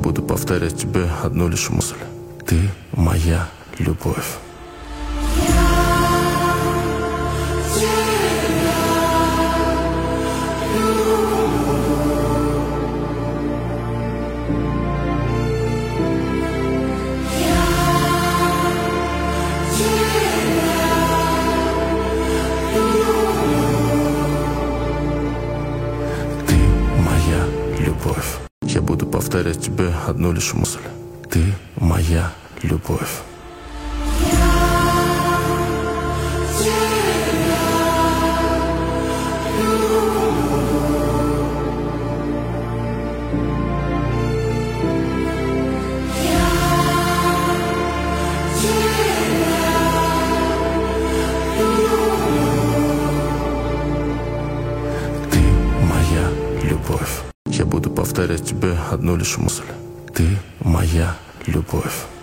буду повторять тебе одну лишь мысль. Ты моя любовь. Любовь. Я буду повторять тебе одну лишь мысль. Ты моя любовь. Ты моя любовь. Я буду повторять тебе одну лишь мысль. Ты моя любовь.